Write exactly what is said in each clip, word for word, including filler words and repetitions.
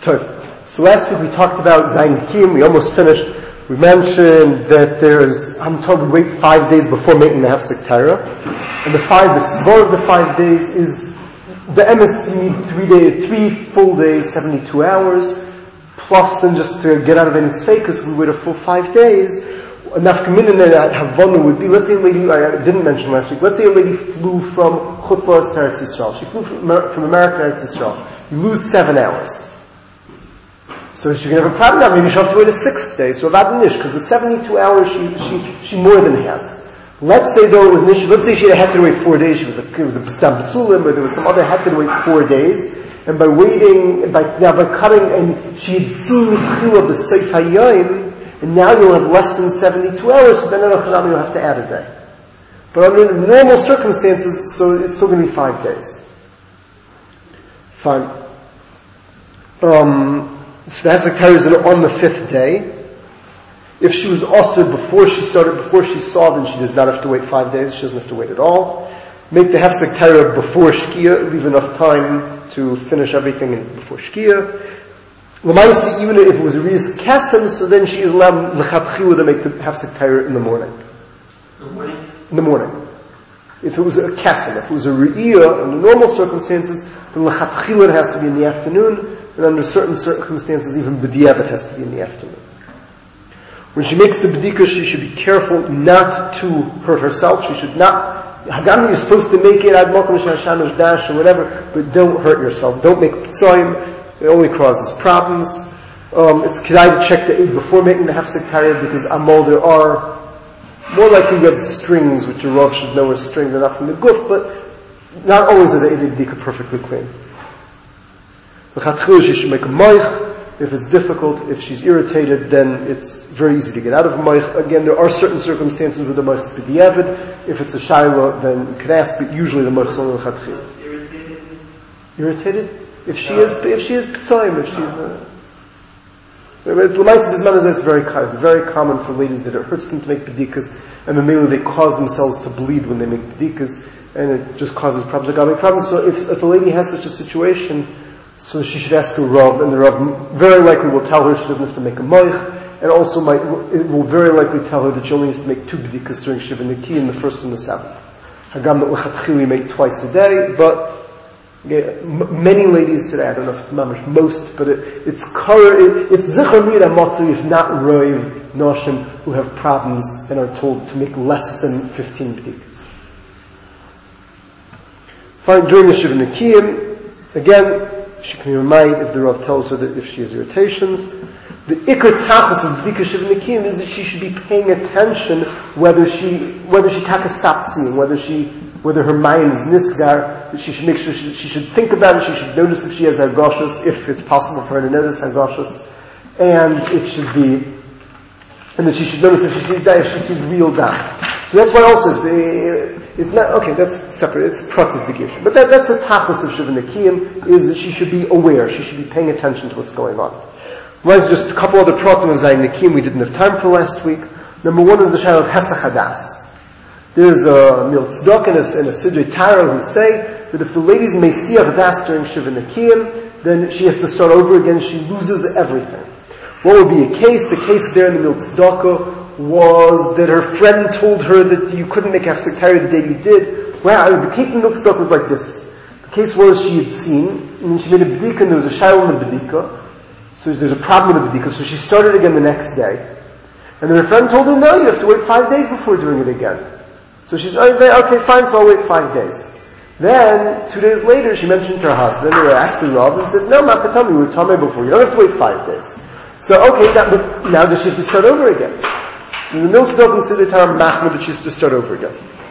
So last week we talked about Zayin Nekiim, we almost finished. We mentioned that there's, I'm told we wait five days before making the Hefsek Torah. And the five, the svar of the five days is, the emes, you need three days, three full days, seventy-two hours, plus then just to get out of any sfeikus, we wait a full five days. A nafkamina that Havana would be, let's say a lady, I didn't mention last week, let's say a lady flew from Chutz La'aretz to Eretz Yisrael. She flew from, from America to Eretz Yisrael. You lose seven hours. So she's going to have a problem now. Maybe she'll have to wait a sixth day. So Avad Nish, because the seventy-two hours she, she, she more than has. Let's say though it was an issue, let's say she had to wait four days, she was a, it was a B'stam B'sulim, or there was some other had to wait four days, and by waiting, by, now by cutting, and she had seen the Tchila B'Seif HaYoim, and now you'll have less than seventy-two hours, so then you'll have to add a day. But under normal circumstances, so it's still going to be five days. Fine. Um, So the Hefsek Torah is on the fifth day. If she was also before she started, before she saw, then she does not have to wait five days. She doesn't have to wait at all. Make the Hefsek Torah before Shkia, leave enough time to finish everything before Shkia. L'maisi, even if it was a Riyas Kesem, so then she is allowed l'chatchila to make the Hefsek Torah in the morning. In the morning? In the morning. If it was a Kesem, if it was a Riyah, under normal circumstances, then l'chatchila it has to be in the afternoon. And under certain circumstances, even b'diavad has to be in the afternoon. When she makes the b'dika, she should be careful not to hurt herself. She should not, Hagam, you're supposed to make it, ad mokum shashanosh dash, or whatever, but don't hurt yourself. Don't make p'tzoyim. It only causes problems. Um, it's kedai to check the aid before making the Hefsek Torah, because amal, there are, more likely you have strings, which your Rav should know are strings, they're not from the guf, but not always are the aid b'dika perfectly clean. She should make a moich. If it's difficult, if she's irritated, then it's very easy to get out of a moich. Again, there are certain circumstances where the moich is b'diavad. If it's a shayla, then you can ask, but usually the moich is only l'chatchil. Irritated? Irritated? If she is, if she is p'tzoyim, if she's uh it's l'maisa b'zman is very common. It's very common for ladies that it hurts them to make b'dikas, and then they cause themselves to bleed when they make b'dikas, and it just causes problems. Like, I problems. So if, if a lady has such a situation, so she should ask her Rav, and the Rav very likely will tell her she doesn't have to make a moich, and also might, it will very likely tell her that she only needs to make two b'dikas during Shiva Nekiim, the first and the seventh. Hagam that l'chatchili make twice a day, but yeah, m- many ladies today, I don't know if it's mamish, most, but it, it's it, it's zichar mira matzu, if not roiv noshim, who have problems and are told to make less than fifteen b'dikas. Fine, during the Shiva Nekiim, again, she can be reminded if the Rav tells her that if she has irritations. The ikar tachas of B'dika Shiva Nekiim is that she should be paying attention whether she, whether she taka stopped seeing, whether she, whether her mind is nisgar, that she should make sure she, she should think about it, she should notice if she has hargoshas, if it's possible for her to notice hargoshas, and it should be, and that she should notice if she sees that, if she sees real doubt. So that's why also, it's, it's not, okay, that's separate, it's prativdikation. But that, that's the tachlis of Shiva Nekiim, is that she should be aware, she should be paying attention to what's going on. Well, just a couple other pratim of Zayin Nekiim we didn't have time for last week. Number one is the shayla of Hesach Hadas. There's a Mil Tzedok and a, and a Sidrei Tara who say that if the lady's Mesiach Das during Shiva Nekiim, then she has to start over again, she loses everything. What would be a case? The case there in the Mil Tzedakah was that her friend told her that you couldn't make Hefsek Torah the day you did. Well, the case in the Mil Tzedakah was like this. The case was she had seen, and she made a b'dika, and there was a shayla in the b'dika. So there's a problem with the b'dika, so she started again the next day. And then her friend told her, no, you have to wait five days before doing it again. So she's, okay, fine, so I'll wait five days. Then, two days later, she mentioned to her husband, and asked the Rav, and said, no, Mapatami, you were telling me before, you don't have to wait five days. So, okay, that, but now does she have to start over again? And the Mil Tzedakah considered her machmir that she has to start over again.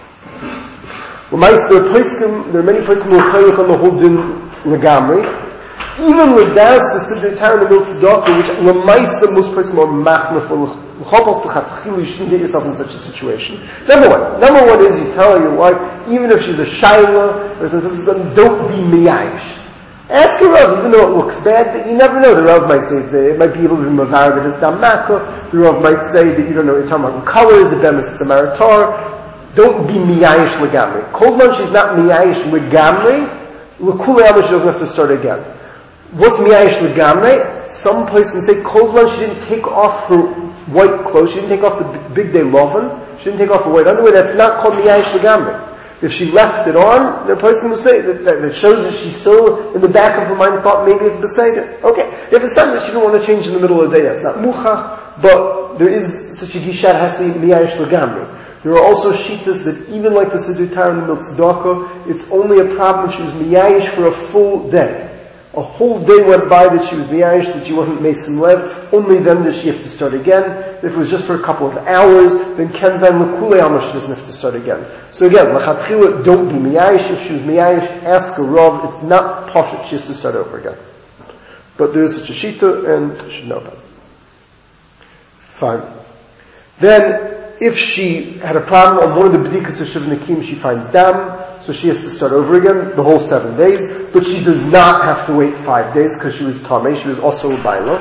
Well, there are many places who will tell you on the whole din legamri. Even with that, the Sidrei Tara and the Mil Tzedakah, which Lamaisa, most places more machmir for l'chopos l'chatchil, you shouldn't get yourself in such a situation. Number one. Number one is you tell your wife, even if she's a shayla, or something, don't be miyayish. Ask your Rav, even though it looks bad, that you never know. The Rav might say that it might be able to be mavar that it's damaka. The Rav might say that you don't know, you're talking about colors, the bemis, it's a maritar. Don't be miyayish legamri. Kolzman, she's not miyayish legamri. L'kulei she doesn't have to start again. what's miyayish legamre? Some place can say, Kozman, she didn't take off her white clothes, she didn't take off the big day loven, she didn't take off the white underwear, that's not called miyayish legamre. If she left it on, the person will say that, that, that shows that she's still in the back of her mind thought maybe it's beseder. Okay. If it's something that she didn't want to change in the middle of the day, that's not muchach, but there is such a gisha that has to be miyayish legamre. There are also shitas that even like the Siddur Torah and the Miltzdaka, it's only a problem if she was miyayish for a full day. A whole day went by that she was miyayish, that she wasn't mesim lev, only then does she have to start again. If it was just for a couple of hours, then ken van l'kulei alma she doesn't have to start again. So again, l'chatchila, don't be miyayish. If she was miyayish, ask a rav. It's not poshet, she has to start over again. But there is such a shita, and you should know about it. Fine. Then, if she had a problem on one of the b'dikas of Shiv Nakim, she finds dam, so she has to start over again the whole seven days, but she does not have to wait five days because she was tamei, she was also a baila.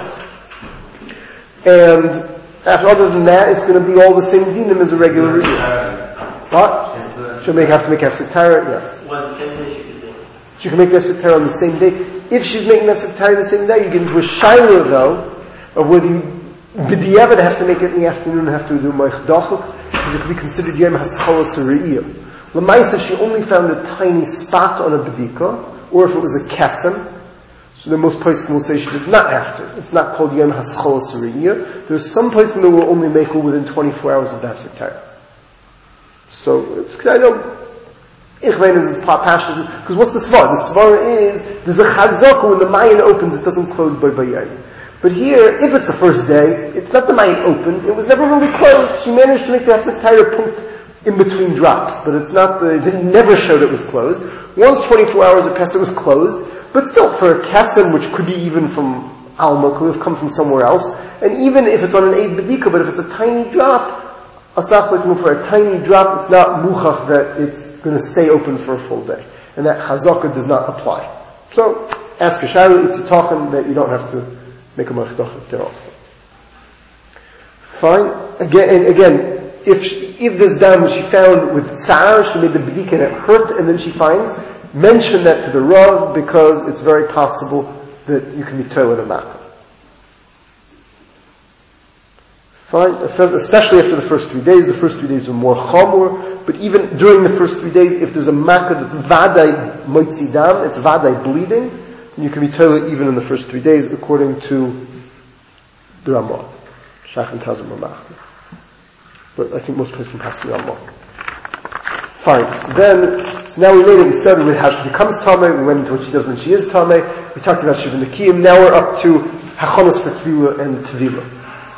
And after, other than that, it's going to be all the same dinim as a regular review. What? She'll make, have to make hefsek Torah, yes. What same day she can do? She can make hefsek Torah on the same day. If she's making hefsek Torah the same day, you get into a shaila though, of whether you b'diavad have to make it in the afternoon and have to do moichdachuk, because it could be considered yom haschalas re'iyah. L'maisa, she only found a tiny spot on a b'dika, or if it was a kesem, so then most places will say she does not have to. It's not called yom haschalas re'iyah. There's some places that will only make her within twenty-four hours of the hefsek Torah. So, it's, I know, ich meine, this is pashas, because what's the svar? The svar is, there's a chazaka when the mayin opens, it doesn't close by bayayin. But here, if it's the first day, it's not the mayin open, it was never really closed. She managed to make the hefsek Torah punkt in between drops, but it's not the, it never showed it was closed. Once twenty-four hours had passed, it was closed, but still, for a kesem, which could be even from Alma, could have come from somewhere else, and even if it's on an eight bedika, but if it's a tiny drop, asach like for a tiny drop, it's not muchach that it's going to stay open for a full day. And that chazaka does not apply. So, ask a shayla, it's a talking that you don't have to make a machdachah there also. Fine. Again, and again, if she, if this dam she found with tsar, she made the b'dika and it hurt, and then she finds, mention that to the Rav, because it's very possible that you can be toilet and makkah. Fine, especially after the first three days. The first three days are more chamor, but even during the first three days, if there's a makkah that's vaday moitzi dam, it's vaday bleeding, you can be toilet even in the first three days, according to the Ramah. Shachan tells him Ramah. But I think most places can pass the Ramah. Fine. So then, so now we made it, we started with how she becomes Tameh, we went into what she does when she is Tameh, we talked about Shiva Nekiyim, now we're up to Hachonas for Tvila and Tvila.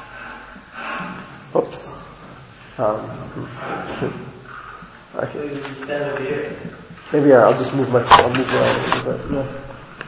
Oops. Um, okay. Maybe yeah, I'll just move my, I'll move my, a little bit. Yeah.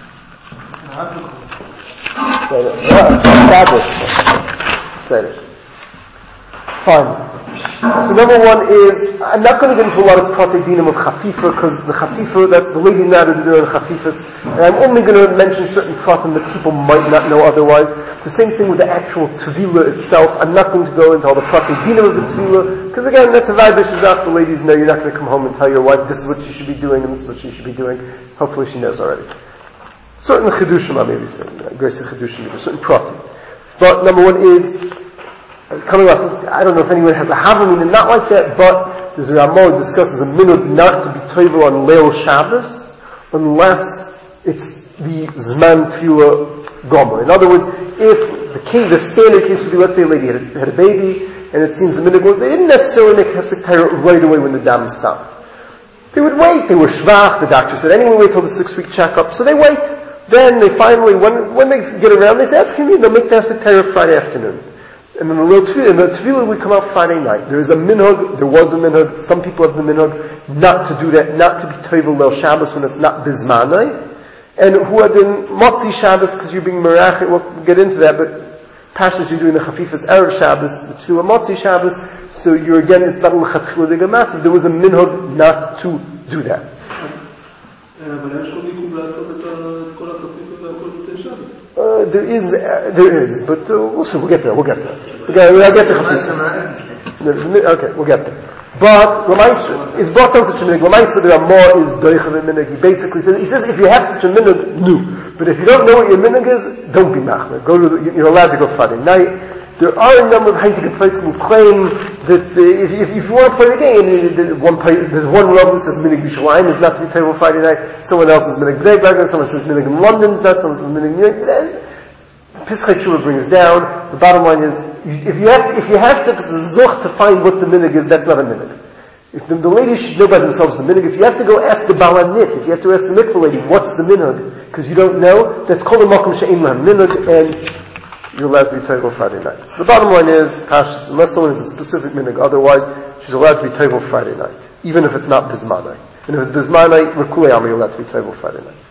Say it. Yeah, Say it. Fine. So number one is, I'm not going to get into a lot of prate dinim of chafifa, because the chafifa, that the lady now to do in chafifas, and I'm only going to mention certain pratim that people might not know otherwise. The same thing with the actual tevila itself. I'm not going to go into all the prate dinim of the tevila, because again, that's a vibe that the ladies know. You're not going to come home and tell your wife, this is what she should be doing, and this is what she should be doing. Hopefully she knows already. Certain chidushim, I may be saying, grace of chidushim, certain pratim. But number one is, coming up, I don't know if anyone has a havamina, and not like that, but there's a Ramah who discusses a minute not to be toivel on Leil Shabbos, unless it's the Zman Tefillah Gomer. In other words, if the case, the standard case would be, let's say a lady had a, had a baby, and it seems the minute goes, they didn't necessarily make hefsek Torah right away when the dam stopped. They would wait, they were shvach, the doctor said, anyway, wait till the six-week checkup, so they wait. Then they finally, when, when they get around, they say, that's convenient, they'll make the hefsek Torah Friday afternoon. And then the little tefillah, and the tefillah would come out Friday night. There is a minhag, there was a minhag, some people have the minhag, not to do that, not to be toivel Leil Shabbos when it's not bizmanai. And who had been motzi Shabbos, because you're being merach, we'll get into that, but pashas you're doing the chafifas erev Shabbos, the tefillah motzi Shabbos, so you're again, it's not l'chatchila de gamatz, there was a minhag not to do that. Uh, there is, uh, there is, but uh, we'll see, we'll get there, we'll get there. Okay, we'll get there. Okay, we'll get there. But, Lamaisa, it's brought down such a minhag. Lamaisa, there are more is doichav and minhag. He basically says, he says, if you have such a minhag, no. But if you don't know what your minhag is, don't be machmir. Go to the, you're allowed to go Friday night. There are a number of Haitik places who claim that uh, if, if, if you want to play the game, uh, one play, there's one Rav that says Minig B'Shalayim is not to be table Friday night, someone else says Minig B'Nei B'Nei, someone says Minig in London is not, someone says Minig B'Nei. Pischei Tshuva brings down, the bottom line is, if you have to, if you have to, zuch to find what the Minig is, that's not a Minig. If the, the ladies should know by themselves the Minig, if you have to go ask the Balanit, if you have to ask the mikvah lady, what's the Minig, because you don't know, that's called a Makom She'im Lahem Minig, and you're allowed to be Teivel Friday night. So the bottom line is, Pashas, unless someone has a specific minig, otherwise, she's allowed to be Teivel Friday night. Even if it's not Bismanai. And if it's Bismanai, Rekulei Ami, you're allowed to be Teivel Friday night.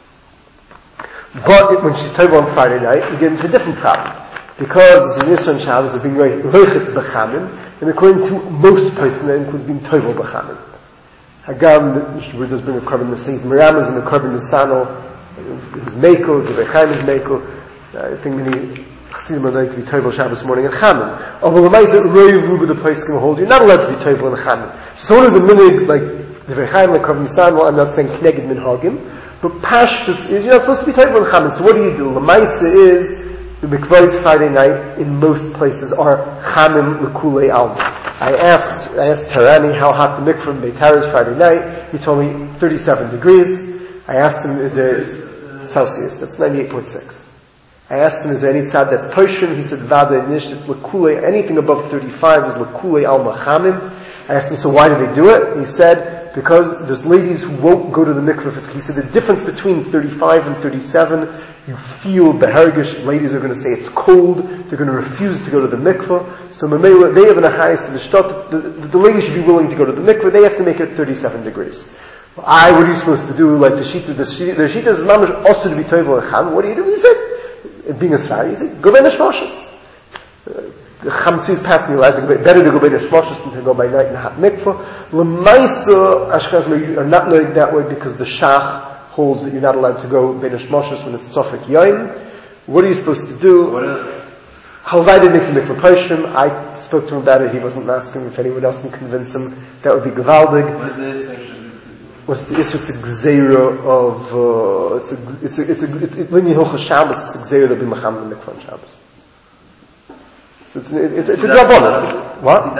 But it, when she's Teivel on Friday night, you get into a different problem. Because the Nisra and Shabbos are being Reichet B'Chamin, and according to most places, that includes being Teivel B'Chamin. Hagam, the Mishnah does bring a carbon the Saints Miramas and the carbon the Sano, it was Meiko, the Bechaim is Meiko. I think many Chassidim are like to be Teivel Shabbos morning and Chamin. Although the Ma'aser Roiv Ruba the place can hold, you're not allowed to be Teivel and Chamin. So someone who's a minig, like the Bechaim, like Karvan Nisan, well, I'm not saying Kneged Minhagim, but Pashtus is, you're not supposed to be Teivel and Chamin. So what do you do? The Ma'aser is, the mikvahs Friday night in most places are Chamin L'kulei Alma. I asked, I asked Tarani how hot the mikvah in Beitar is Friday night. He told me thirty-seven degrees. I asked him, is there Celsius? That's ninety-eight point six. I asked him, is there any tzad that's Persian? He said, Vada Nish, it's L'kulei, anything above thirty-five is L'kulei Alma Chamin. I asked him, so why do they do it? He said, because there's ladies who won't go to the mikvah. He said, the difference between thirty-five and thirty-seven, you feel the hergish. Ladies are going to say it's cold. They're going to refuse to go to the mikvah. So Mamela, they have an highest in the shtot. The, the, the ladies should be willing to go to the mikvah. They have to make it thirty-seven degrees. Well, I, what are you supposed to do? Like the shita, the shita, the shita is mamish also to be toivel echam. What do you do? He said, being a sari, he said, go by neshmoshes. The chamtzis passed me allowed to go by, better to go by neshmoshes than to go by night in a hot mikvah. L'maisa, Ashkenazim are not knowing that way because the shach holds that you're not allowed to go Beinish Moshes when it's Sofek Yoim. What are you supposed to do? Halvai did make the mikvah Pershim. I spoke to him about it. He wasn't asking if anyone else can convince him. That would be Gevaldig. What's the issue? What's the issue? It's a gzeira of, uh, it's a, it's a, it's a, it's, it's, when you hold Shabbos, it's a gzeira that be Macham the mikvah on Shabbos. So it's, it's, it's, it's a drabon. What?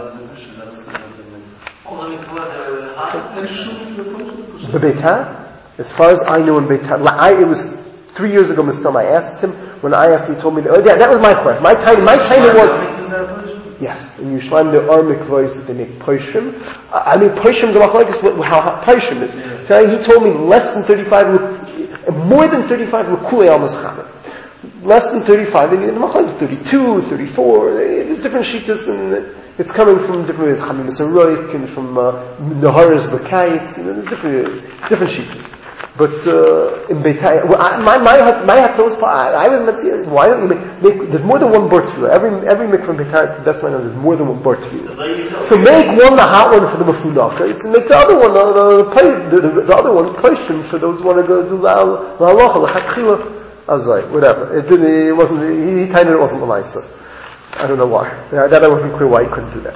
The Beitar? As far as I know in Beitar, I, it was three years ago, Mister I asked him, when I asked him, he told me, oh yeah, that was my question. My time, my time was, yes, in Yerushalayim there are mikvahs that they make Pershim. I mean, Pershim, how hot Pershim is. So he told me less than thirty-five, more than thirty-five, L'kulei Almas Chamin. Less than thirty-five, and the Machlokes thirty-two, thirty-four, there's different shitas, and it's coming from different ways, Chamim Misaroik, and from, uh, Naharis Bakayits, you know, there's different, different shitas. But, uh, in Beitai, well, I, my, my, my hatzos, I, I was meant why don't you make, make, there's more than one bar tefillah. Every, every mikvah in Beitai, that's why I know there's more than one bar tefillah. So make one the hot one for the mafunach, and make the other one, the, the, the, the, the other one's Persian for those who want to go do the halacha, the chatchila, azay, whatever. It didn't, it wasn't, he, he kind of wasn't the nicer. I don't know why. Yeah, that I wasn't clear why he couldn't do that.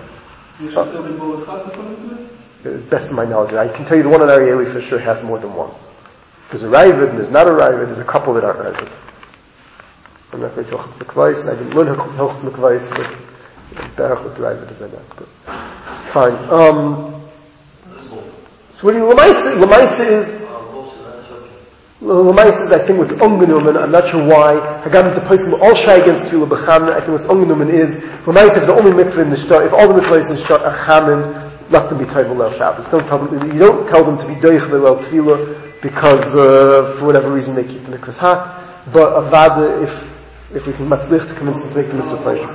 Uh, best of my knowledge, I can tell you the one in Arieli for sure has more than one. There's a Ravid, and there's not a Ravid, there's a couple that aren't Ravid. I'm not going to talk about Mekvais, and I didn't learn Hilchos Mekvais, but Berach with Ravid is like that. But fine. Um, so what do you, Lamaisa, Lamaisa is, Lamaisa is, I think, what's Ungenumen, I'm not sure why. I got into the place all shy against Tefillah B'Chamin, I think what's Ungenumen is, Lamaisa is the only mikvah in the shtar, if all the mikvahs in the shtar are Chamin, let them be Teivel Leil Shabbos. Don't tell them, you don't tell them to be Doich Leil Tefillah, because uh, for whatever reason they keep the mikvahs hot. But avada, if if we can matzlich to convince them to make the mitzvah pleasure.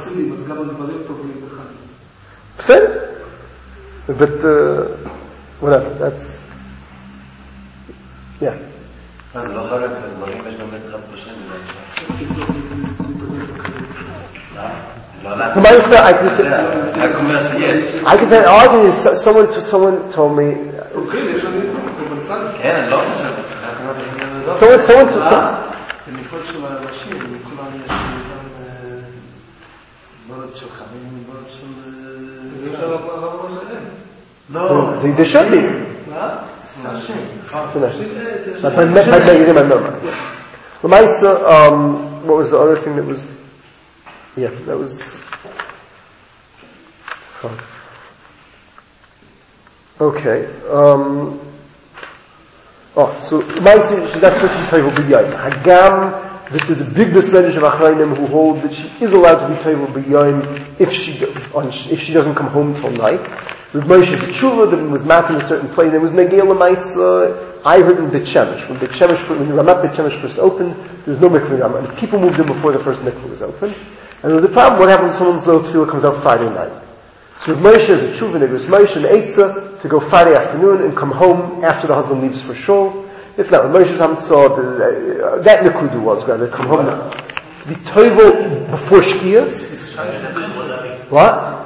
But uh, whatever, that's yeah. I can say, I can tell argue someone someone told me. Someone, someone, to, no, they, they should be. That's my magazine, my number. L'maisa, um, what was the other thing that was, yeah, that was, oh. Okay, um, oh, so, l'maisa, she's not supposed to be toivel b'yayim. Hagam, that there's a big percentage of Achrayim who hold that she is allowed to be toivel b'yayim if she, on, if she doesn't come home till night. With Moshe's tshuva that was mapped in a certain place, there was Negei l'maisa. I heard in Bet Shemesh, when Bet Shemesh, when Ramat Bet Shemesh first opened, there was no mikveh in Ramat. People moved in before the first mikveh was open. And there was a problem, what happens when someone's little tefillah comes out Friday night? So with Moshe as a tshuva, there was Moshe and Eitzah to go Friday afternoon and come home after the husband leaves for shul. If not, when Moshe's Hamtzah, uh, that nekudu was rather, come home to be toivel before Shkia. What?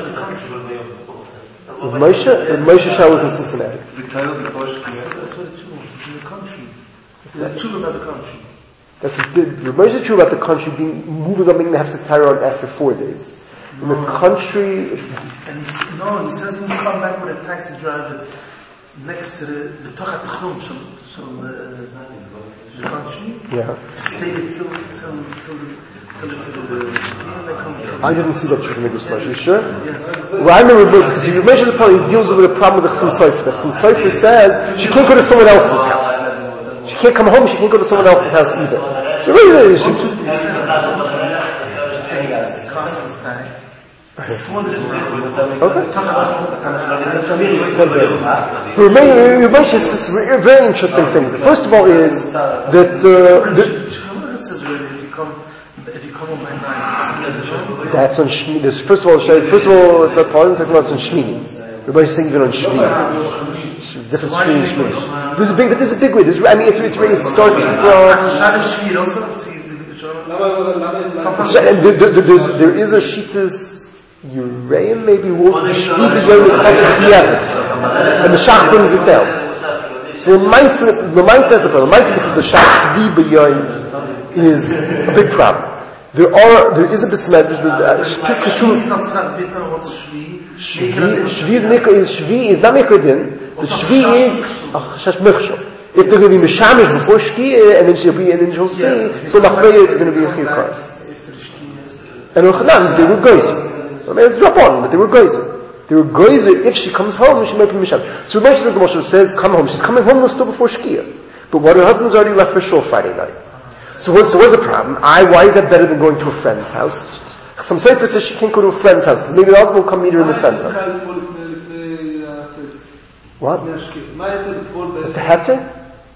With Moshe, with Moshe Shah was in Cincinnati. The title before Shkia. That's what it's in the country. It's true about the country. That's the, the Moshe true about the country being moving up, making the Hafsat on after four days. In No. the country, And he, s- no, he says he will come back with a taxi driver next to the the Tochat Chum, so so the the country. yeah. Stay there till till till till till the Shkia, and they come. I didn't see that true in English Moshe. You sure? Yeah. Well, I remember because you mentioned the problem. He deals with a problem with the Chum Sofer. The Chum Sofer says she can't go to someone else's house. She can't come home. She can't go to someone else's house either. So really, she, okay. Ramesh is this very interesting thing. First of all, is that uh, the, that's on Shmini. There's first of all, first of all, the problem is talking about on Shmini. Everybody's thinking even on Shmini. Different Shmini, Shmini. There's a big, but there's a big way. There's, I mean, it's, it's really, it starts from. So, and there, there, there's, there is a Shitas Ureim, maybe, who the Shvi b'yom is possible b'yevit. And the Shach brings it down. So the Maisa, the Maisa has a problem. The Maisa, because the Shach Shvi b'yom is a big problem. There are, there is a Bismedrish, but uh, Piska Shvi is not Tzad, what's Shvi? Shvi is Shvi, is not Mekodin. The Shvi is Chash Mechshel. If they're going to be Mishamish before Shkia, and then she'll be, and then she'll see, yeah, so Nachreya is going to be a Chiv Kars. And Uchanan, they were Geyser. I mean, it's drop on, but they were Geyser. They were Geyser, if she comes home, she might be Mishamish. So Ramesh says, the Moshe says, come home. She's coming home still before Shkia. But what her husband's already left for shul Friday night. So what, so what's the problem? I, why is that better than going to a friend's house? Some Sefer says she can't go to a friend's house, because maybe the husband will come meet her in the friend's house. What? What's the Hatzer?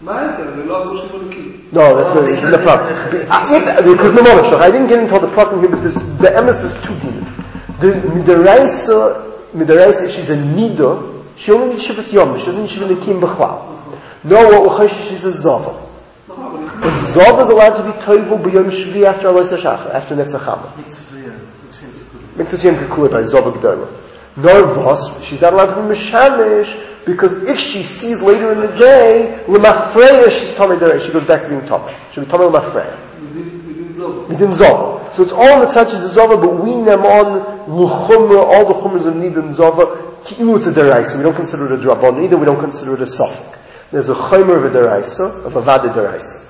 No, that's the, the problem. Because no moment, I didn't get into all the problem here, but there's, the emes is two demons. The Midaraisa, Midaraisa, she's a Nida, she only needs Shivas Yom, she doesn't need Shivas Nekim B'chlal. No, what she's a Zava. The Zava is allowed to be Toivu B'yom Shvi after Allah Sashach, after Netzachama. Mitzvah Yom Kekula by Zava G'dayla. Nor she's not allowed to be Mishamish, because if she sees later in the day, L'mafreya, she's Tomei Derech, she goes back to being Tomei. She'll be Tomei L'mafreya. Within Zova. So it's all in the touches of Zova, but we name on L'chumra, all the chumras of Nid and Zova, Ki'ilu it's a Deraisa. We don't consider it a Drabon either, we don't consider it a Sofik. There's a Chaymer of a Deraisa, of a Vada Deraisa.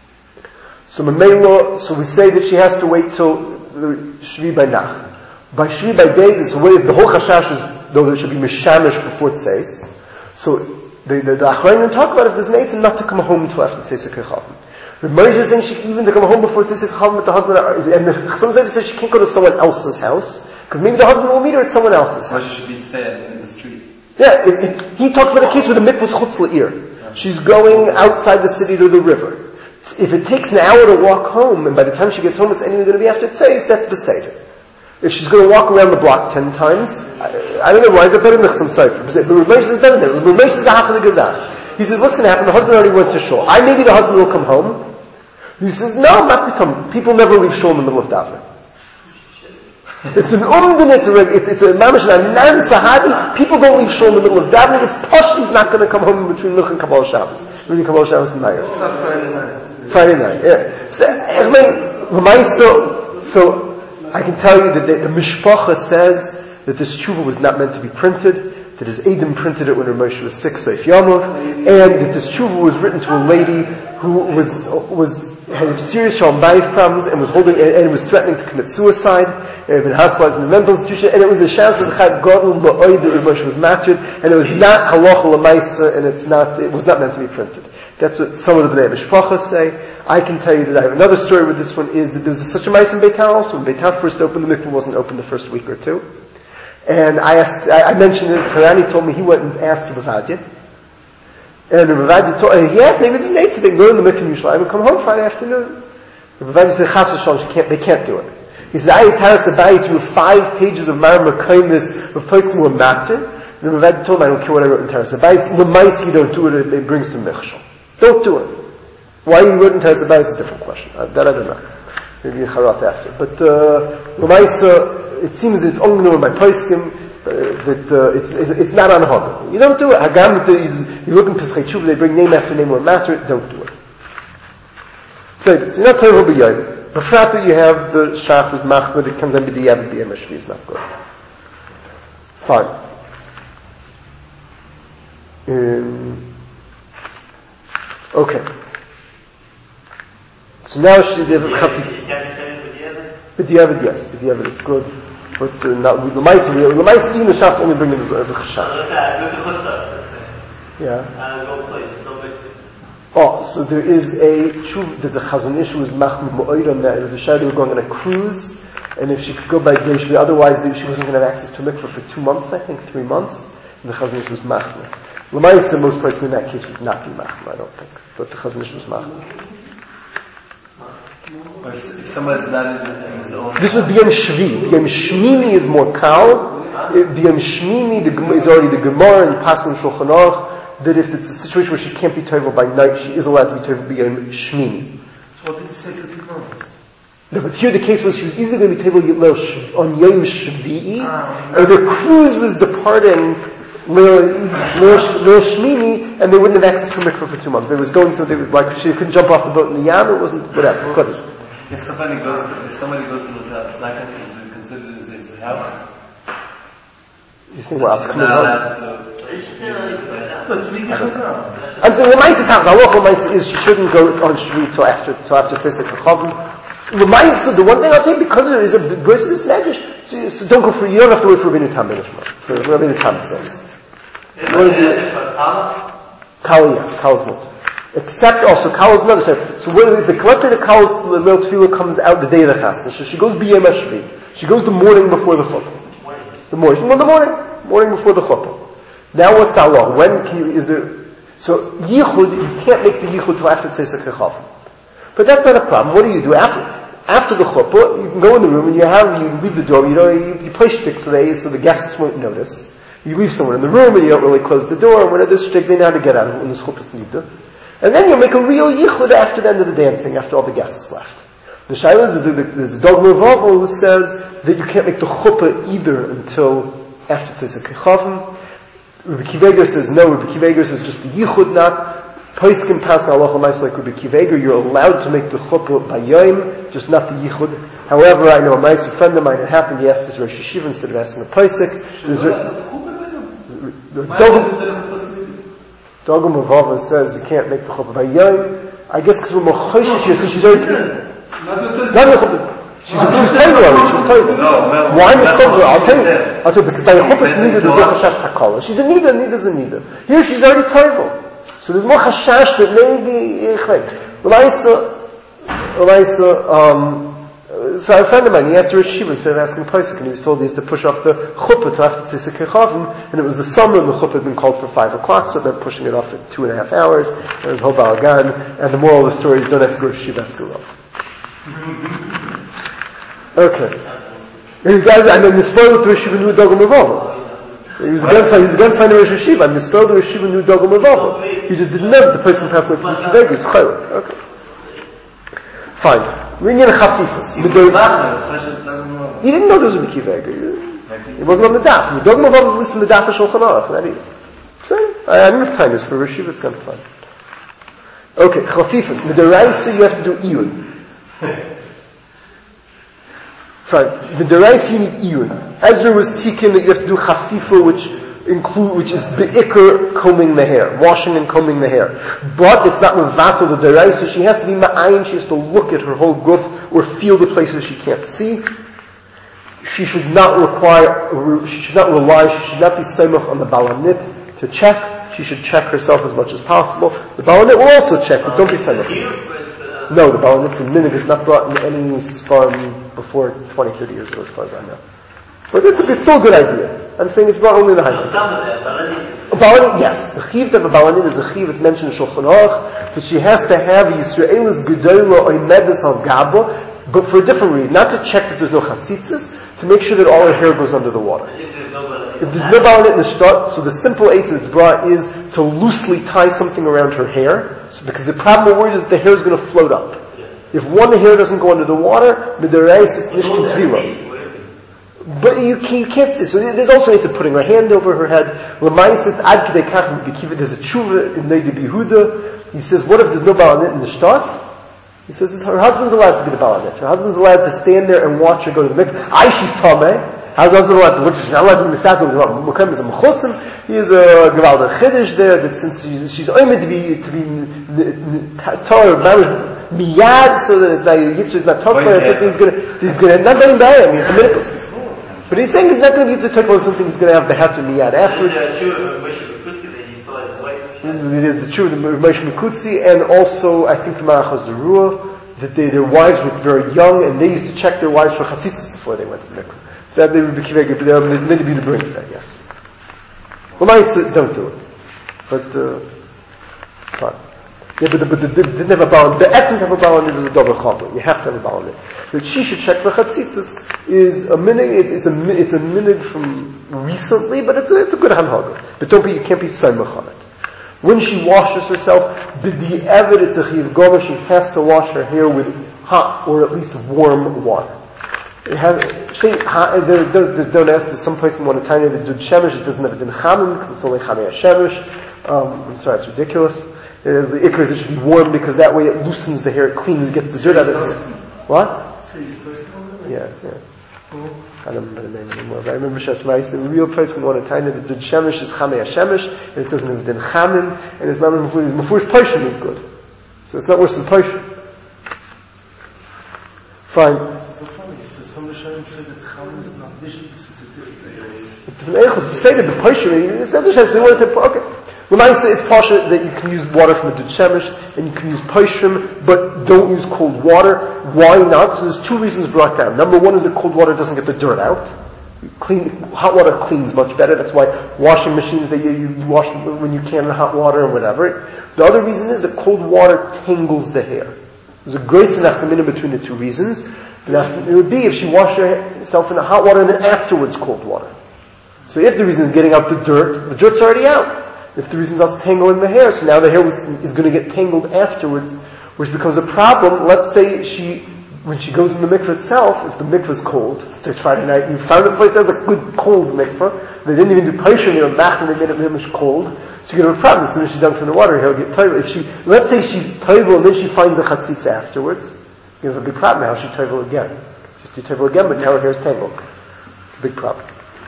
So Mamela, so we say that she has to wait till the Shvi by Nach. By Shvi by day, there's a way, the whole Chashash is, though there should be Mishamish before it says. So the the, the Achrayim talk about if there's an eitzah not to come home until after Tzesek Kechavim. The marriage is saying she can even to come home before Tzesek Kechavim with the husband, and the, sometimes it says she can't go to someone else's house because maybe the husband will meet her at someone else's house. Or she should be staying in the street. Yeah, it, it, he talks about a case where the mikvah was chutz la'ir. She's going outside the city to the river. If it takes an hour to walk home, and by the time she gets home, it's anyway going to be after Tzes, that's beseder. If she's going to walk around the block ten times, I, I don't know why is it better than Chasam Sefer. But Ramesh is better than it. Ramesh is a half of the Gazash. He says, what's going to happen? The husband already went to shul. I maybe the husband will come home. He says, no, not become. People never leave shul in the middle of davening. It's an umdin, it's a, it's, it's a mamash, a nan sahadi. People don't leave shul in the middle of davening. It's posh, he's not going to come home between Milch and Kabbalah Shabbos. Between Kabbalah Shabbos and Meir. It's not Friday night. Friday night, yeah. So, I mean, so, so, I can tell you that the, the Mishpacha says that this tshuva was not meant to be printed, that his Eidim printed it when Ramesh was sick, Seif Yamov, and that this tshuva was written to a lady who was, was had serious shalom bayis problems and was holding, and, and was threatening to commit suicide. He had been hospitalized in a mental institution, and it was a chance of Chad Godel Ba'oid that Rav Moshe was matched, and it was not halacha l'maisa, and it's not, it was not meant to be printed. That's what some of the Bnei Mishpacha say. I can tell you that I have another story with this one, is that there was such a mice in Beit Hal also. When Beit Hal first opened, the mikveh wasn't open the first week or two. And I asked, I, I mentioned it, Karani told me he went and asked Rav Avadia. And Rav Avadia told, and he asked, maybe it's Nates, they go in the mikveh in Yerushalayim and come home Friday afternoon. Rav Avadia said, Chas v'shalom, can't, they can't do it. He said, I Taras Abayis through five pages of Marmar Kaimis of placing a matter. And Rav Avadia told him, I don't care what I wrote in Taras Abayis. L'maisi, you don't do it, it brings to Mechshel. Don't do it. Why you wouldn't have Zabbai is a different question. Uh, that I don't know. Maybe Charat after. But, uh, Lamaisa, it seems that it's only known by Paiskim, uh, that, uh, it's, it, it's not on Hagam. You don't do it. Hagam, you look in Pesachei Tshuva, they bring name after name or matter, don't do it. Say this. You're not terrible b'yayim. Befrat that you have the Shachris Machmud, it comes in b'diyav, b'yayim, Ashvi is not good. Fine. Um, okay. So now she did a chafif. B'diavad, yes, b'diavad is good, but uh, not with the mice. The mice even the shaf only bring it as, as a chashav. Yeah. Oh, so there is a tshuv. There's a chazon ish who was machmud mo'oid on that. It was a shah they were going on a cruise, and if she could go by day, she otherwise she wasn't going to have access to mikvah for two months. I think three months. And the chazon ish was machmud. L'mayis, most places in that case would not be machmud. I don't think, but the chazon ish was machmud. If somebody's not in his own... This was B'yam Shvi. B'yam Shmini is more kal. B'yam Shmini the, is already the Gemara and Pasuk Shulchan Aruch, that if it's a situation where she can't be toivel by night, she is allowed to be toivel B'yam Shmini. So what did you say to the Gemara? No, but here the case was she was either going to be toivel on Yom Shvi'i, or the cruise was departing Lil Shmini, and they wouldn't have access to mikvah for two months. They was going so they would, like, she couldn't jump off the boat in the Yam, it wasn't, whatever, couldn't. If somebody goes to, if somebody goes to Lutat, it's not going to be considered as his house. You think, well, I'm coming home. But I'm saying the Maisa Tach, the local Maisa is she shouldn't go on Shvi till after, till after Tzesek Chachavim. The Maisa, the one thing I'll take because there is a grace of this Medrash, so, so don't go for, you don't have to wait for Rabbeinu Tam Benishma. For Rabbeinu Tam says. Kal, yes, Kal's not. Except also, Kal is another type. So when the, let's say the Kal's little tefillah comes out the day of the Chasna, so she goes b'yem hashvi. She goes the morning before the chuppah. The morning. Well, the morning. Morning before the chuppah. Now what's the law? When can you, is there, so yichud, you can't make the yichud till after Tzesek Chachavim. But that's not a problem. What do you do? After, after the chuppah, you can go in the room and you have, you leave the door, you know, you, you place shtick so they, so the guests won't notice. You leave someone in the room and you don't really close the door, when this shtick, they know how to get out of it when this chuppah is needed. And then you'll make a real yichud after the end of the dancing, after all the guests left. The shayla is there's a dogma of Rava who says that you can't make the chuppah either until after Tzesek Chachavim. Rabbi Akiva Eiger says no. Rabbi Akiva Eiger says just the yichud not. Poskim pas halacha ma'is like Rabbi Akiva Eiger, you're allowed to make the chuppah by yom, just not the yichud. However, I know a nice friend of mine. It happened. He asked his Rosh Yeshiva instead of asking a posik. Dogum of Rava says you can't make the chuppah by yom. I guess because we're more choshish here, because she's already. She's a Jewish table already. She's table. No, Why is table? I'll tell you. I'll tell you because by chuppah neither there's no chashash takala. She's a neither, neither's a neither. Here she's already table. So there's more chashash that maybe. Elaisa, Elaisa. Um, so a friend of mine, he asked her a shiva instead of asking Pesach, and he was told he has to push off the chuppah to after Tzesek Chachavim, and it was the summer, and the chuppah had been called for five o'clock, so they're pushing it off at two and a half hours. There was a whole balagan, and the moral of the story is don't have to go to shiva, ask her off. Okay. And you guys, I mean, misspelled the Rosh Yeshiva knew Dogum Mevava. He was against, he was against finding Rosh Yeshiva, and misspelled the Rosh Yeshiva knew Dogum Mevava. He just didn't know that the person passed away from the Kiveg is Chayla. Okay. Fine. We're in Chafifas. He didn't know there was a Kiveg. It wasn't on the daf. The Dogum Mevava is listed in the daf of Shulchan Aruch, not even. So, I don't have time, it's for Rosh Yeshiva, it's kind of fun. Okay, Chafifas. The Deraisa you have to do Iyun. Fine. The Derais you need Iyun. Ezra was taken that you have to do Chafifa, which include, which is the ikr combing the hair, washing and combing the hair. But it's not mevatel the derai, so she has to be ma'ayin, she has to look at her whole guf or feel the places she can't see. She should not require, she should not rely, she should not be samach on the balanit to check. She should check herself as much as possible. The balanit will also check, but don't be samach. No, the balanit's in minig is not brought in any sperm before twenty, thirty years ago, as far as I know. But it's, a, it's still a good idea. I'm saying it's brought only in the high. Balanit, yes. The chiv of a balanit is a chiv, it's mentioned in Shulchan Aruch, that she has to have Yisraelis Gedola or Medes al Gabo, but for a different reason. Not to check that there's no chatzitzis, to make sure that all her hair goes under the water. If there's no balanit in the start, so the simple eight that's brought is to loosely tie something around her hair, so because the problem we're worried is that the hair is going to float up. If one hair doesn't go under the water, midareis it's nishkin tvila. But you, can, you can't see. So there's also it's putting her hand over her head. Lamai says ad kidei kach mikiva. There's a tshuva in Neidi Behuda. He says, what if there's no balanit in the start? He says her husband's allowed to be the balanit. Her husband's allowed to stand there and watch her go to the mikveh. Ai she's tameh. How's the husband allowed to look? She's not allowed to be misakel. Mukam is a mechusim. He is a gewalder chiddush there that since she's she's only to be to be torah miyad, so that it's not Yitzchak is not talking about something he's gonna he's gonna not going by him. He's a miracle. But he's saying he's not going to be able to talk about something he's going to have the Hatzer Miyad afterwards. It is the truth of Moshe Mikutzi, and also, I think, the Marach HaZerua, that they, their wives were very young, and they used to check their wives for Chatzitzis before they went to the mikveh. So that they would be kiveg, but they were meant to be the brings that, yes. Well, I don't do it. But, uh, fine. Yeah, but, the, but the, the, didn't have a balanit. The essence of a balanit is a double chopper. You have to have a balanit. That she should check for chatzitzis is a minig. It's, it's a it's a minig from recently, but it's a, it's a good hanhaga. But don't be you can't be samach on it. When she washes herself, the, the evidence of chiv goma, she has to wash her hair with hot or at least warm water. It has, she, ha, the, the, the, don't ask. There's some place in one tiny that did shemesh. It doesn't have a din chamin because it's only chamei shemesh. Um, I'm sorry, it's ridiculous. Uh, the ikr is it should be warm because that way it loosens the hair, it cleans, it gets the dirt out of it. What? So you're supposed to hold it? Yeah, yeah. Mm-hmm. I don't remember the name anymore, but I remember Shasmais, the real place when one tiny that did shemesh is chamei shemesh, and it doesn't have din chamin, and it's not mafurish. Mafurish poshim is good, so it's not worse than poshim. Fine. It's so funny. So some Rishonim say that chamin is not vicious, it's a different. Different echos. You say that the poshim, it's not just they want to okay. When I say it's pasha that you can use water from a dud shemesh and you can use poshim, but don't use cold water. Why not? So there's two reasons brought down. Number one is that cold water doesn't get the dirt out. Clean, hot water cleans much better. That's why washing machines that you, you wash when you can in hot water or whatever. The other reason is that cold water tangles the hair. There's a grace enough in between the two reasons. It would be if she washed herself in the hot water and then afterwards cold water. So if the reason is getting out the dirt, the dirt's already out. If the reason is us tangling the hair, so now the hair was, is going to get tangled afterwards, which becomes a problem. Let's say she, when she goes in the mikveh itself, if the mikveh is cold, say it's Friday night, you found a place that has a good cold mikveh, they didn't even do paisha, they were back and they made it mimish cold, so you get a problem. As soon as she dunks in the water, her hair will get toivel. If she, let's say she's toivel and then she finds a chatzitz afterwards, you have a big problem. How she toivel again? Just do toivel again, but now her hair is tangled. It's a big problem.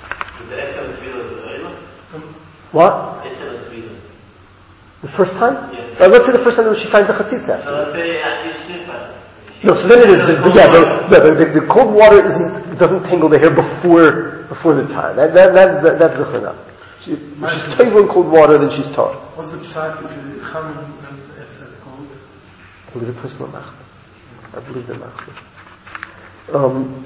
What? The first time? Yeah. Uh, let's say the first time that she finds a chatzitza. So let's say at least shifah. No, so then it is, the, the, yeah, the, the, the, the cold water isn't, doesn't tangle the hair before, before the time. That, that, that, that that's the chana. She, if she's toivel in cold water, then she's taught. What's the psak if you chamin if it's cold? I believe the person will mach. I believe the mach. Um,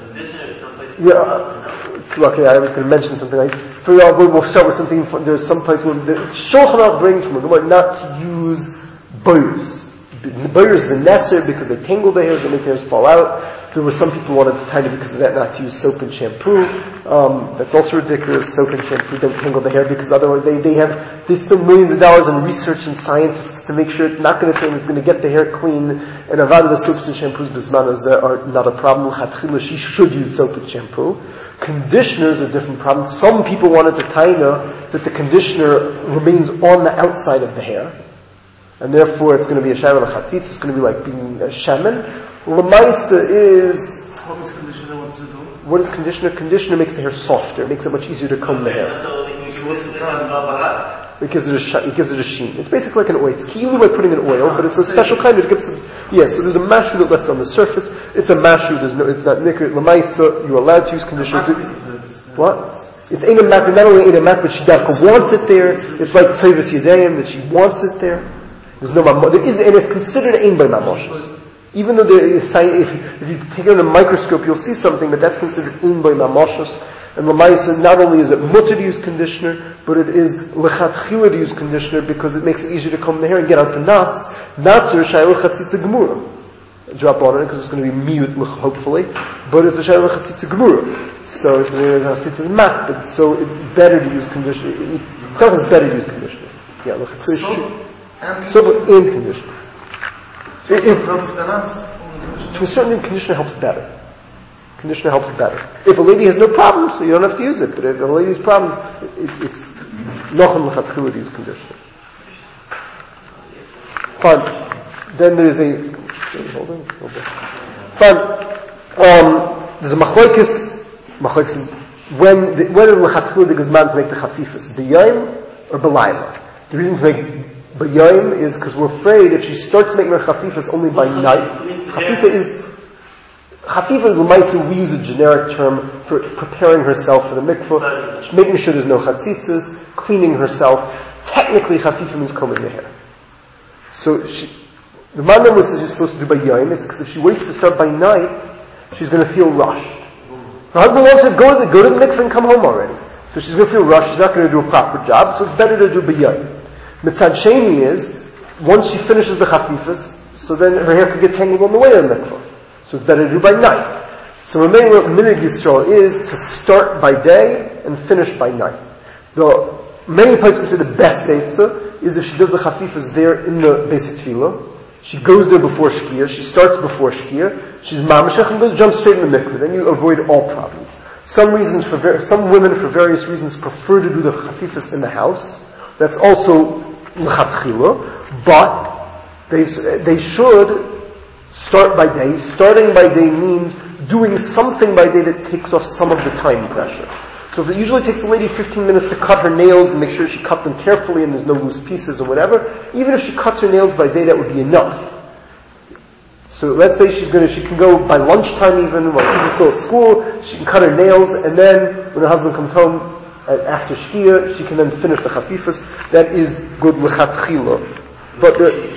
yeah, okay, I was going to mention something. Like, for example, we'll start with something. There's some place where the Shulchan Aruch brings from a Gemara not to use bows. The bows is the nesser because they tangle the hairs, they make the hairs fall out. There were some people who wanted to kind of because of that not to use soap and shampoo. Um, that's also ridiculous. Soap and shampoo don't tangle the hair because otherwise they, they have they spend millions of dollars on research and scientists to make sure it's not going to tangle, it's going to get the hair clean. And a lot of the soaps and shampoos bismanas are not a problem. Chatchila, she should use soap and shampoo. Conditioners are a different problem. Some people wanted to taina that the conditioner remains on the outside of the hair, and therefore it's going to be a shaman chatzitz. It's going to be like being a shaman. Lamaisa is what is conditioner? What does it do? What is conditioner? Conditioner makes the hair softer. It makes it much easier to comb the hair. So you So what's the problem? It gives it a sh- it gives it a sheen. It's basically like an oil. It's ki'ilu like putting in oil, but it's a special kind that gives it. Yeah, so there's a mashu that lets on the surface. It's a mashu. There's no. It's not nicker. Lamaisa. You're allowed to use conditioners. What? It's ain't a mak. Not only ain't a mak, but she dafka wants it there. It's like tzayvus yedayim that she wants it there. There's no mamo. There is, and it's considered ain by mamoshes. Even though there is, if, if you take it on a microscope, you'll see something, but that's considered ain by mamoshes. And Lamaisa, not only is it mutter to use conditioner, but it is lechatchila to use conditioner because it makes it easier to comb the hair and get onto knots. Knots are shayla chatzitza gemura. Drop on it because it's going to be mute, hopefully, but it's a shayla chatzitza gemura. So it's a chatzitza mat, but so it's better to use conditioner. It tells us better to use conditioner. Yeah, lechatchila. So and conditioner. So it is, to a certain extent, conditioner helps better. Conditioner helps better. If a lady has no problems, so you don't have to use it. But if a lady has problems, it, it, it's nocham l'chatchila to use conditioner. Fine. Then there's a hold on, hold on. Fine. Um, there's a machlokes. Machlokes. When the, when l'chatchila the gazman to make the chafifas, b'yayim or b'layla. The reason to make b'yayim is because we're afraid if she starts making her chafifas only by night. Chafifa is Chafifa is l'maisu, we use a generic term for preparing herself for the mikvah, making sure there's no chatzitzas, cleaning herself. Technically, chafifa means combing the hair. So she, the manam was she's supposed to do by yom is because if she waits to start by night, she's going to feel rushed. Her husband wants her to go to the, go to the mikvah and come home already. So she's going to feel rushed, she's not going to do a proper job, so it's better to do by yom. Mitzad sheni is, once she finishes the chafifas, so then her hair could get tangled on the way to the mikvah. So it's better to do by night. So the main minig Yisrael is to start by day and finish by night. The many places say the best eitzah is if she does the chafifas there in the basic tefillah. She goes there before shkia. She starts before shkia. She's mamashech and goes jump straight in the mikveh. Then you avoid all problems. Some reasons for ver- some women for various reasons prefer to do the chafifas in the house. That's also l'chatchila, but they they should start by day. Starting by day means doing something by day that takes off some of the time pressure. So if it usually takes a lady fifteen minutes to cut her nails and make sure she cut them carefully and there's no loose pieces or whatever, even if she cuts her nails by day, that would be enough. So let's say she's going to, she can go by lunchtime even, while people are still at school, she can cut her nails, and then when her husband comes home after shkia, she can then finish the chafifas. That is good l'chatchila. But the,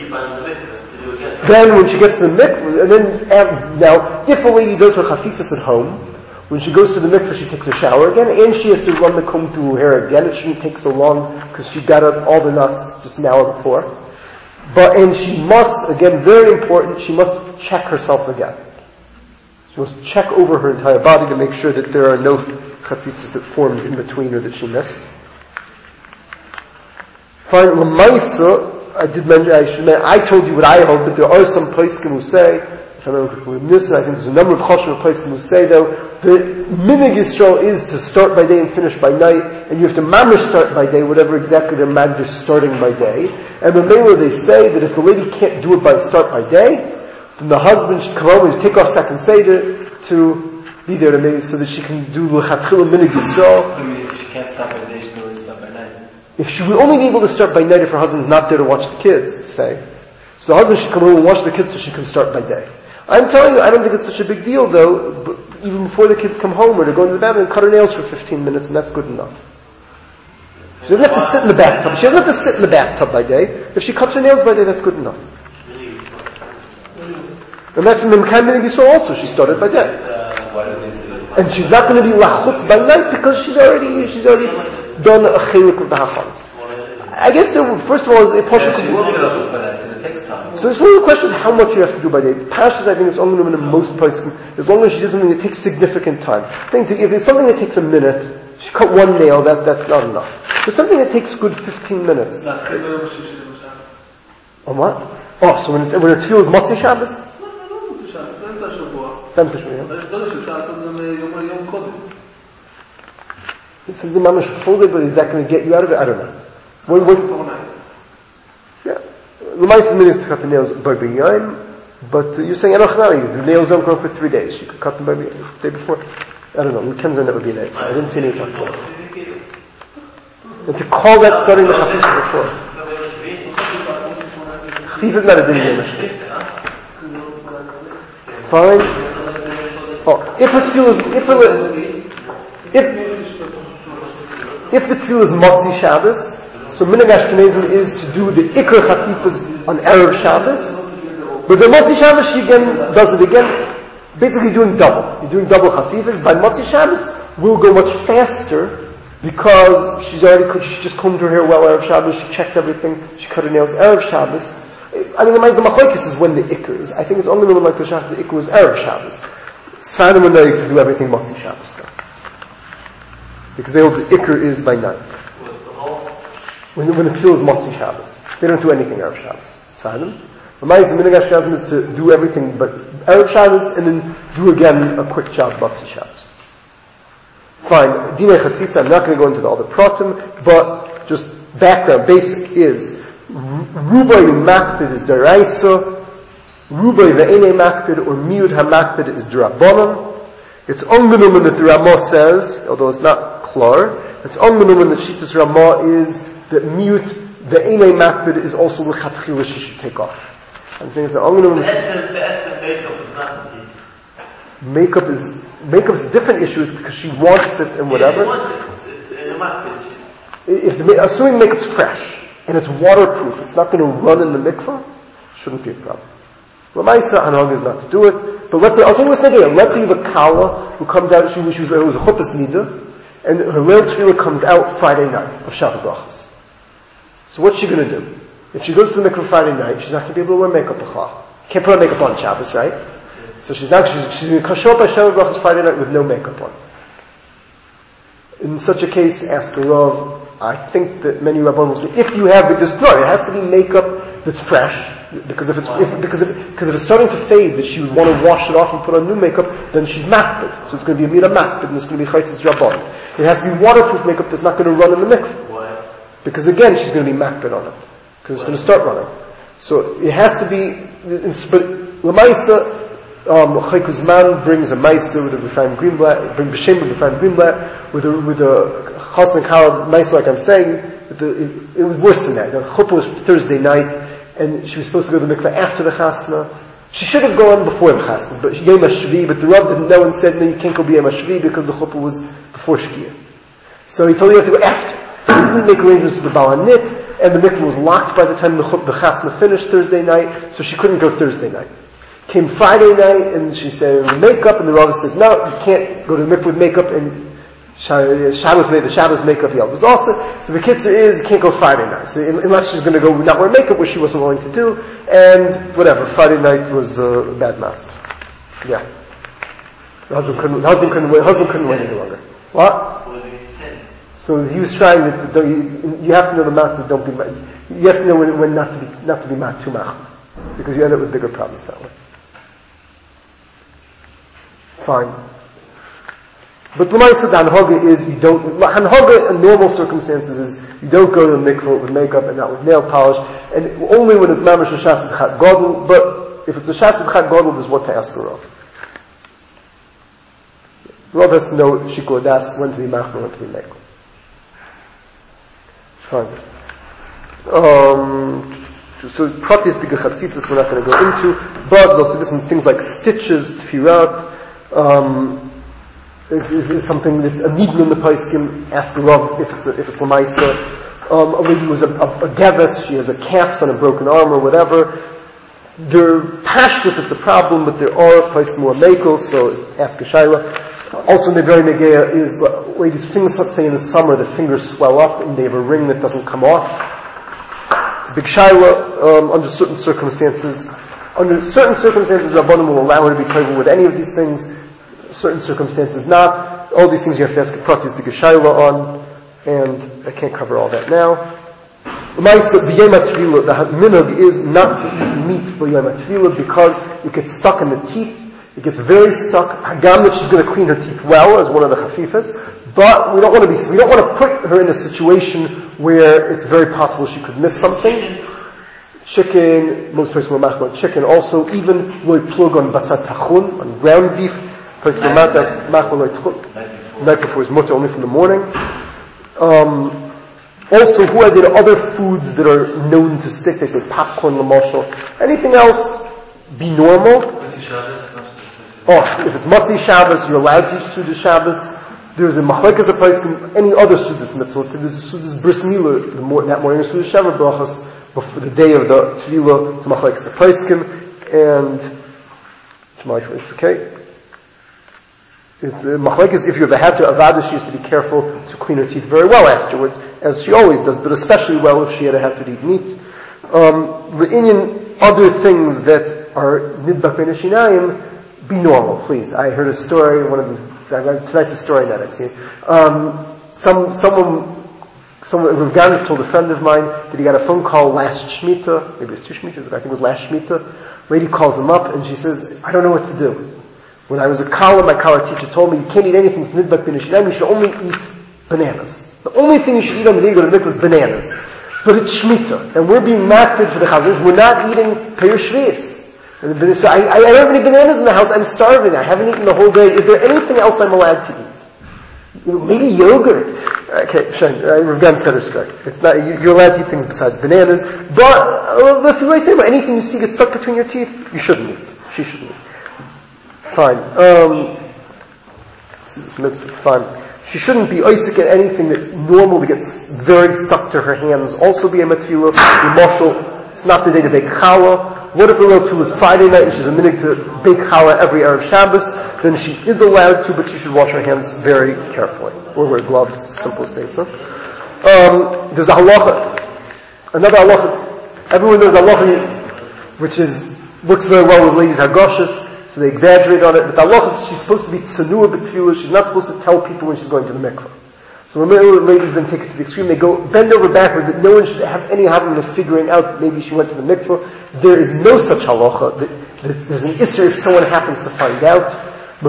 then when she gets to the mikveh, and then, now, if a lady does her chafifas at home, when she goes to the mikveh, she takes a shower again, and she has to run the comb through her hair again. It shouldn't take so long, because she got up all the knots just an hour before. But, and she must, again, very important, she must check herself again. She must check over her entire body to make sure that there are no chatzitzas that formed in between her that she missed. Fine, l'maisa, I did mention, I should mention, I told you what I hold, but there are some poskim who say, if I remember with Nissa, I think there's a number of choshev poskim who say though, the minig Yisrael is to start by day and finish by night, and you have to mamish start by day, whatever exactly their mag is starting by day. And the Mela, they say that if the lady can't do it by start by day, then the husband should come home and take off second seder to be there to make so that she can do l'chatchila minig Yisrael. I mean, if she can't stop by day, she can only stop by night. If she would only be able to start by night if her husband's not there to watch the kids, say. So the husband should come home and watch the kids so she can start by day. I'm telling you, I don't think it's such a big deal though, but even before the kids come home or they're going to the bathroom and cut her nails for fifteen minutes and that's good enough. She doesn't have to sit in the bathtub. She doesn't have to sit in the bathtub by day. If she cuts her nails by day, that's good enough. And that's in the Mekayim Minig Yisrael also. She started by day. And she's not going to be lachutz by night because she's already, she's already done a chelik with the hachans. I guess there, first of all, is a portion. So it's one of the questions how much you have to do by day. Pashas, I think, is only in most places. As long as she doesn't think it takes significant time. I think if it's something that takes a minute, she cut one nail, that, that's not enough. But something that takes good fifteen minutes. On what? Oh, so when it's, when it's is Motzei Shabbos? Femse Shabbos. It's something mamash full day, but is that going to get you out of it? I don't know. What, what, yeah. The mice minutes to cut the nails by b'yayim, but uh, you're saying Enochnari, the nails don't grow for three days. You could cut them by the day before. I don't know. It depends on that would be nice. I didn't see any talk about it. And to call that starting the Chafifa before. Chafifa is not a din Yom HaShvi. Fine. Oh, if the tefillah is, if the, if, if the tefillah is Motzi Shabbos, so Minhag Ashkenazim is to do the Iker Chafifas on Erev Shabbos, but the Motzi Shabbos she again does it again, basically doing double. You're doing double Chafifas. By Motzi Shabbos, we'll go much faster because she's already, she just combed her hair well Erev Shabbos, she checked everything, she cut her nails Erev Shabbos. I mean, the Machlokes is when the Iker is. I think it's only when like the Shabbos, the Iker was Erev Shabbos. Sfanim and Noach to do everything Motzi Shabbos though. Because they hold the Iker is by night. When, when the tefillah is Motzi Shabbos. They don't do anything Erev Shabbos. Sfanim. The Minhag Ashkenazim is to do everything but Erev Shabbos and then do again a quick job Motzi Shabbos. Fine. Dinei Chatzitza, I'm not going to go into the, all the pratim, but just background, basic is Rubai Makpid is Daraisa, Rubai Ve'enei Makpid or Miud HaMakpid is Darabonon. It's Ongenumen that the Ramah says, although it's not klar, it's Ongenumen that Shittas Ramah is that Miud Ve'enei Makpid is also the Chatchila she should take off. I'm saying it's the Ongenumen. Makeup is makeup is different issues because she wants it and whatever. If the, assuming makeup's fresh and it's waterproof, it's not going to run in the mikvah, shouldn't be a problem. Lamaisa Hanhag is not to do it, but let's say I'll tell you what's the idea. Let's say you have a kala who comes out. She, she was, it was a chuppah nida, and her leil tefillah comes out Friday night of Shabbat brachas. So what's she going to do? If she goes to the mikvah Friday night, she's not going to be able to wear makeup. Can't put on makeup on Shabbos, right? So she's not, she's, she's going to show up by Shabbat brachas Friday night with no makeup on. In such a case, ask a Rav. I think that many Rabbanim will say, if you have it, just throw it. It has to be makeup that's fresh, because if it's, if, because if, because if it's starting to fade, that she would want to wash it off and put on new makeup, then she's makpid. So it's going to be a mira makpid, and it's going to be chaytzis rabban. It has to be waterproof makeup that's not going to run in the mikvah. Why? Because again, she's going to be makpid on it. Because it's going to start running. So it has to be, but Lamaisa, Um, Chaykuzman brings a Maisa with a B'Chaim Greenblatt, bring B'Shem with B'Chaim Greenblatt, with a, with a Chasna Kala Maisa, like I'm saying, the, it, it was worse than that. The Chuppah was Thursday night, and she was supposed to go to the mikveh after the Chasna. She should have gone before the Chasna, but Yom HaShvi, but the Rav didn't know and said, no, you can't go be Yom HaShvi because the Chuppah was before Shkia. So he told her you have to go after. He didn't make arrangements for the Baal HaNit, and the mikveh was locked by the time the, Chuppah, the Chasna finished Thursday night, so she couldn't go Thursday night. Came Friday night, and she said, makeup, and the Rav said, no, you can't go to the mikveh with makeup, and Shabbos made the Shabbos makeup Yom was also. So the kitzur is, you can't go Friday night. So unless she's going to go not wear makeup, which she wasn't willing to do, and whatever, Friday night was a uh, bad matzah. Yeah. The husband couldn't, the husband couldn't wait, husband couldn't wait any longer. What? So he was trying to, you, you have to know the matzahs don't be, you have to know when, when not to be, not to be mat too mach, because you end up with bigger problems that way. Fine. But the L'maisa the Hanhaga is you don't, Hanhaga in normal circumstances is you don't go to the mikveh with makeup and not with nail polish, and only when it's mamash a shasid chat gadol, but if it's a shasid chat gadol, there's what to ask a Rav. Rav has to know shikol das, when to be machmer, when to be makeup. Fine. Um, so pratis the chatzitzis we're not going to go into, but there's also different things like stitches, tfirat, um, is, is, is something that's a needle in the paiskim. Ask a Rav if it's a, if it's l'maisa. Um, a lady was a, a, a geves, she has a cast on a broken arm or whatever. They're pashtus, it's a problem, but there are paiskim more makos, so ask a shayla. Also, Neveri Negeya is uh, ladies' fingers, let's say in the summer, the fingers swell up and they have a ring that doesn't come off. It's a big shayla, um, under certain circumstances. Under certain circumstances, Rabbanim will allow her to be tribal with any of these things. Certain circumstances not. All these things you have to ask a pratis the Geshayla on, and I can't cover all that now. The Yom HaTefillah, the minhag is not to eat meat for Yom HaTefillah because it gets stuck in the teeth. It gets very stuck. Hagam that she's going to clean her teeth well as one of the chafifas, but we don't want to be. We don't want to put her in a situation where it's very possible she could miss something. Chicken, most places will mach on chicken. Also, even loy plug on basat tachun, on ground beef. Places will mach on loy tachun. Night before is mutter only from the morning. Um, Also, who are the other foods that are known to stick? They say popcorn, lamashal. Anything else, be normal. Oh, if it's Matzi Shabbos, you're allowed to eat Suda Shabbos. There's a Machlekes a place in any other Sudas mitzvah. There's a Sudas Bris Milah, the more, that morning, Suda Shabbos brachas, before the day of the Tefillah, it's Machlekes a Paiskim, and, okay. It, the Machlekes, if you're the Hatter Avada, she used to be careful to clean her teeth very well afterwards, as she always does, but especially well if she had to have to eat meat. Um, the Indian, other things that are Nidbak Ben Shinayim, be normal, please. I heard a story, one of the, tonight's a story that I've seen. Um, some, someone, someone, Rav Ganis told a friend of mine that he got a phone call last Shemitah, maybe it's two Shemitas, I think it was last Shemitah. Lady calls him up and she says, I don't know what to do. When I was a Kala, my Kala teacher told me you can't eat anything from Nidbak Ben Shinayim, you should only eat bananas. The only thing you should eat on the day you go to mikvah is bananas. But it's Shemitah, and we're being makbid for the Chazans. We're not eating Peir Shvius. So I, I don't have any bananas in the house. I'm starving. I haven't eaten the whole day. Is there anything else I'm allowed to eat? You know, maybe yogurt. Okay, Shane, uh, Rav Gan said it's correct. It's not, you, you're allowed to eat things besides bananas. But, uh, if you say about anything you see gets stuck between your teeth, you shouldn't eat. She shouldn't eat. Fine. Um, this mitzvah, fine. She shouldn't be oisik at anything that's normal that gets very stuck to her hands. Also be a matfila, be moshel. It's not the day to bake challah. What if the real tool is Friday night and she's a minute to bake challah every Erev Shabbos? Then she is allowed to, but she should wash her hands very carefully. Or wear gloves, simple states, huh? Um, there's a halacha. Another halacha. Everyone knows halacha, which is, works very well with ladies' hagoshes. So they exaggerate on it. But the halacha, she's supposed to be tsanua b'tefillah. She's not supposed to tell people when she's going to the mikveh. So when ladies then take it to the extreme, they go bend over backwards that no one should have any habit of figuring out maybe she went to the mikveh. There is no such halacha. There's an isser if someone happens to find out. But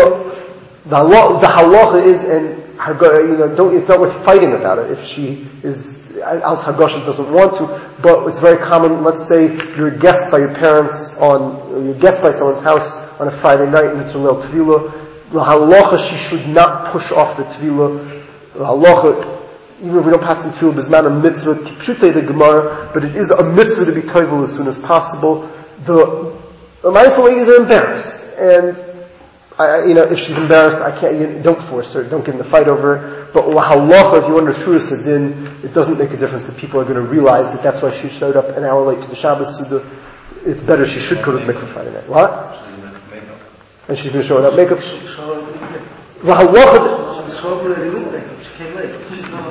the halacha is, and you know, don't, it's not worth fighting about it if she is, else Hagosha doesn't want to, but it's very common. Let's say you're a guest by your parents on, you're a guest by someone's house on a Friday night and it's a little tevilah. The halacha, she should not push off the tevilah. The halacha, even if we don't pass the tevilah, bisman a mitzvah, kipshutei the Gemara, but it is a mitzvah to be toivel as soon as possible. The, the mindful ladies are embarrassed, and I, you know, if she's embarrassed, I can't, you, don't force her, don't get in a fight over her. But halacha, if you under Shura Sadin, it doesn't make a difference that people are going to realize that that's why she showed up an hour late to the Shabbos Suda. It's better she should go to the mikveh Friday night. What? And she's going to show without makeup. Well, halacha. She showed up with makeup. She came late.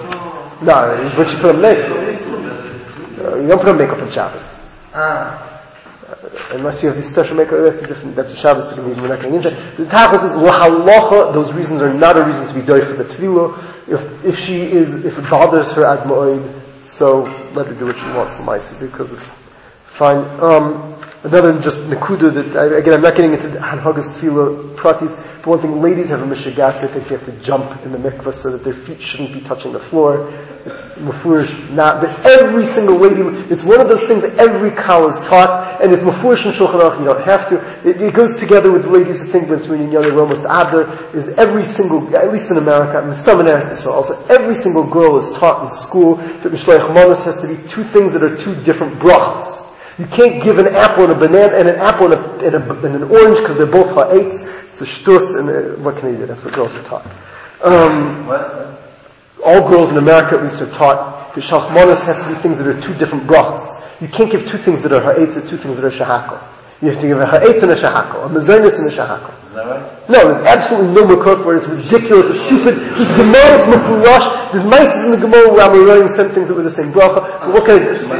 No, but she put on makeup. Uh, you don't put on makeup on Shabbos. Ah. Unless you have these special makeup, that's a different, that's a Shabbos to we're not going into. The tachlis is lahalacha, those reasons are not a reason to be doich for the tefillah. If, if she is, if it bothers her ad ma'od, so let her do what she wants, l'maisa, because it's fine. Um, another just nekuda that, I, again, I'm not getting into hanhagas tefillah pratis, but one thing, ladies have a mishagas, they think they have to jump in the mikvah so that their feet shouldn't be touching the floor. It's mafurish, not, but every single lady, it's one of those things that every kal is taught, and it's mafurish and shulchan aruch, you don't have to. It, it goes together with the ladies who think when it's reading Yonah Romas Adler, is every single, at least in America, and some in Eretz Yisrael also, every single girl is taught in school that Mishloach Manos has to be two things that are two different brachas. You can't give an apple and a banana, and an apple and, a, and, a, and an orange, because they're both ha'etz. It's a shtus, and a, what can you do? That's what girls are taught. Um, what? All girls in America at least are taught that Shalchmanos has to be things that are two different brachas. You can't give two things that are ha'etz or two things that are shahakol. You have to give a ha'etz and a shahakol, a mezainis and a shahakol. Is that right? No, there's absolutely no makor for it. It's ridiculous. It's stupid. There's Gemara's mafurash. There's mices in the Gemara where I'm learning some things that were the same bracha. But what can I do?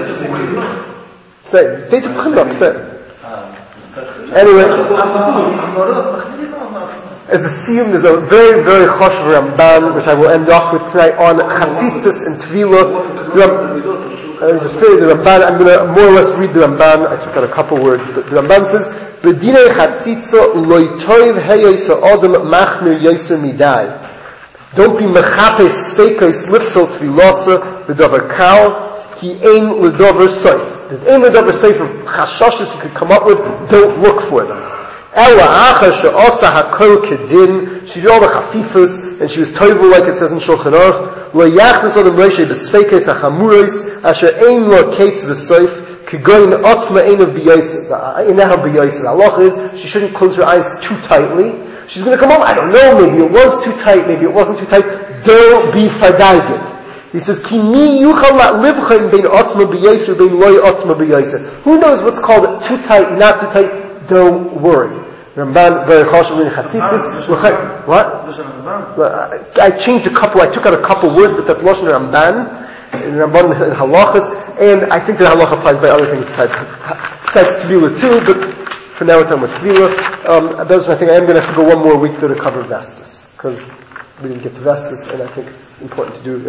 Say, say to Pchimra, say. Anyway. As a siyum, there's a very, very choshev Ramban, which I will end off with tonight, on Chatzitzis and Tvila. Uh, just feel the Ramban, I'm going to more or less read the Ramban. I took out a couple words, but the Ramban says, B'dinei Chatzitza loy toiv heyoysa odom machmir yoysa midai. Don't be mechapes speikos lifsol Tvilasa v'dover kal, ki ein l'dover soif. There's ein l'dover soif of chashoshes you could come up with, don't look for them. Ella acha she'asa hakol kedin. She did all the chafifas, and she was toivel like it says in Shulchan Aruch. Lo yachnas odem Moshe b'sfeikes hachamuros asher ein lo kates v'soif. Kigoyin otma ein of b'yosef. Inaha b'yosef. The halach is she shouldn't close her eyes too tightly. She's going to come home. I don't know. Maybe it was too tight. Maybe it wasn't too tight. Don't be fadaigit. He says, Ki mi yuchal livchaim bein otma b'yosef bein loy otma b'yosef. Who knows what's called too tight, not too tight? Don't worry. Ramban very choshev in Chatzitzus. What? I changed a couple. I took out a couple words, but that's lashon Ramban and Ramban in halachas, and I think the halacha applies by other things besides besides tefillah too. But for now, we're talking about tefillah. Um, those are my thing. I am going to have to go one more week though to cover Vestas because we didn't get to Vestas, and I think it's important to do.